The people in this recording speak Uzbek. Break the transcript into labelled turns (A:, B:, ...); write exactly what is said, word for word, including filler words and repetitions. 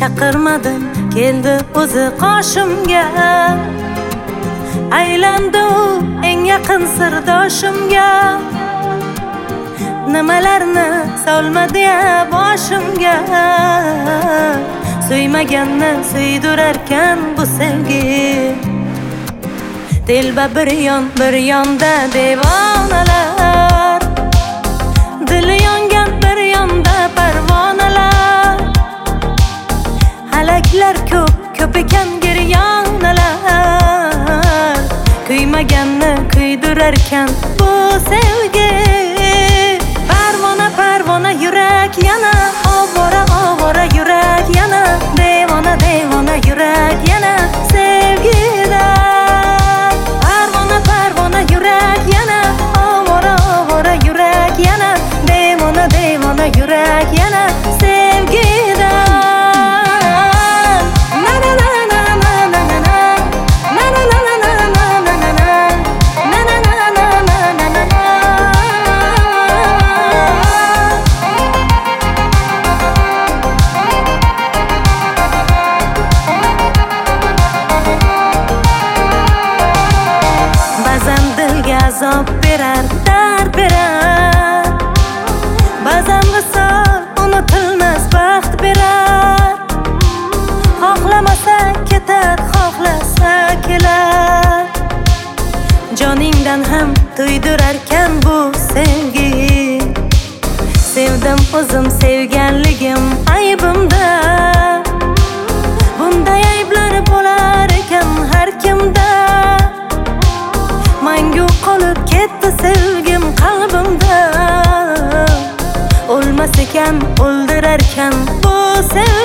A: chaqirmadim, keldi o'zi qoshimga. Aylandi u eng yaqin sirdoshimga. Nimalarni solmadi-ya boshimga. Suymaganni suydurarkan bu sevgi. Telba bir yon bir yonda devonalar, dili yongan bir yonda parvonalar. Halaklar ko'p ko'p ekan giryonalar, kuymaganni kuydurarkan bu sevgi. Parvona parvona yurak yana, ovora ovora yurak yana, devona devona yurak yana sevgida. Parvona parvona yurak yana, ovora ovora yurak yana, devona devona yurak yana sevgida. Azob berar, dard berar, ba'zan visol unutilmas baxt berar. Xohlamasa ketar, xohlasa kelar, joningdan ham to'ydurarkan bu sevgi. Sevdim o'zim sevganligim aybimda, bunday ayblar bo'lar ekan har kimda. Mangu qolib ketdi sevgim qalbimda, o'lmas ekan o'ldirarkan bu sevgi.